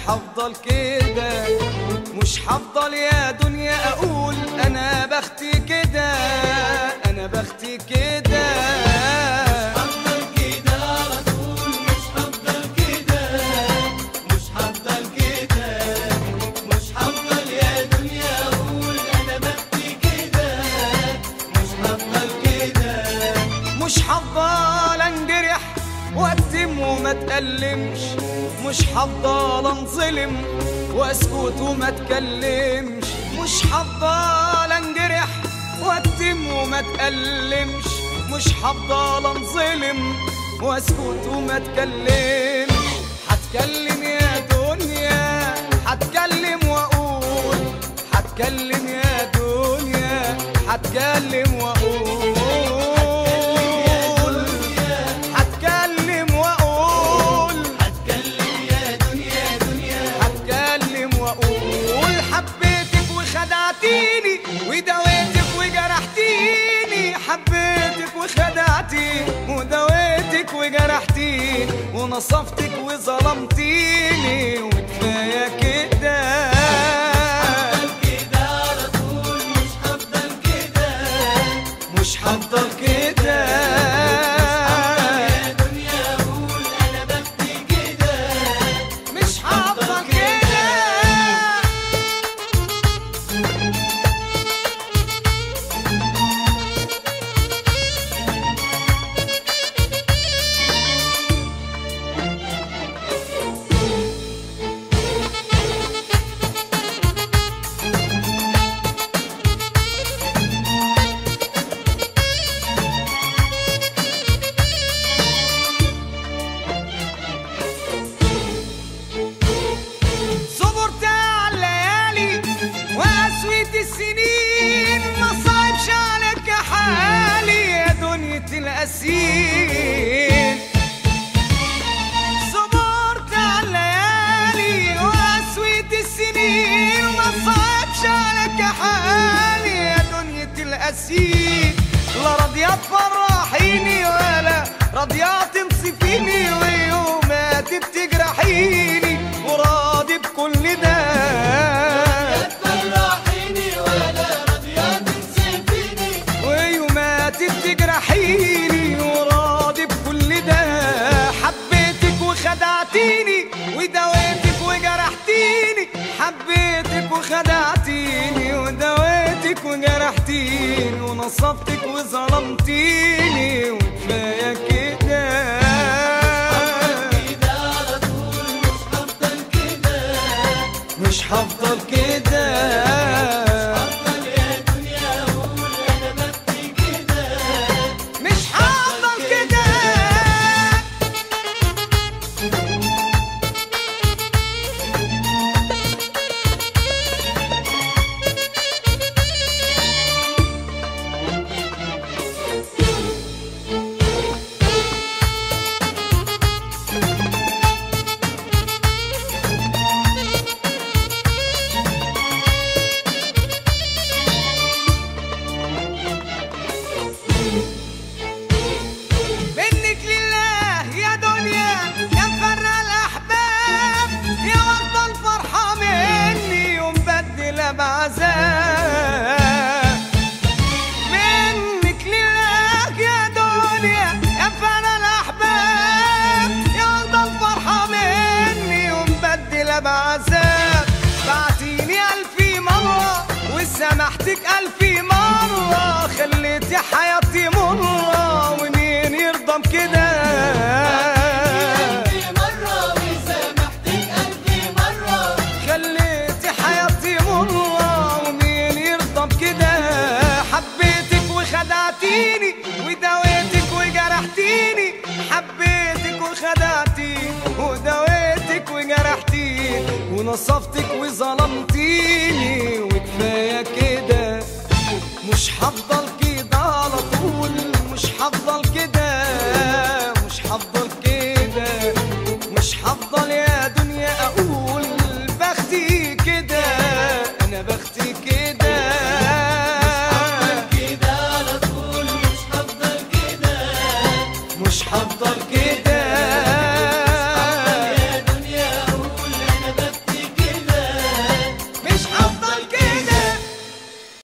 هفضل كده، مش هفضل يا دنيا اقول انا بختي كده، انا بختي كده. مش هفضل انجرح واكتم وما اتألمش، مش هفضل انظلم واسكت وما اتكلمش، مش هفضل انجرح واكتم وما اتألمش، مش هفضل انظلم واسكت وما اتكلمش. هتكلم يا دنيا، هتكلم واقول، هتكلم يا دنيا، هتكلم واقول، ودويتك وجرحتيني، حبيتك وخدعتيني ودويتك وجرحتيني ونصفتك وظلمتيني، وكفايه كده. مش هفضل كده يا دنيا اقول انا بختي كده، مش هفضل كده. السنين ما صعبش عليك حالي يا دنيا الأسير، صبرت على الليالي وقسوة السنين ما صعبش عليك حالي يا دنيا الأسير. لا راضية تفرحيني ولا راضية تنصفيني، ويومات بتجرحيني وراضي بكل ده. بتجرحيني وراضي بكل ده، حبيتك وخدعتيني ودويتك وجرحتيني، حبيتك وخدعتيني ودويتك وجرحتيني ونصفتك وظلمتيني، وكفايه كده. مش هفضل كده بعذاب منك لله يا دنيا يا فانا الاحباب، يلا الفرحه مني ومبدله بعذاب. بعتيني الف مره وسامحتك الف مره، خليتي حياتي مره ومين يرضى بكده. ودويتك وجرحتيني، حبيتك وخدعتيني ودويتك وجرحتيني ونصفتك وظلمتيني، وكفايه كده. مش هفضل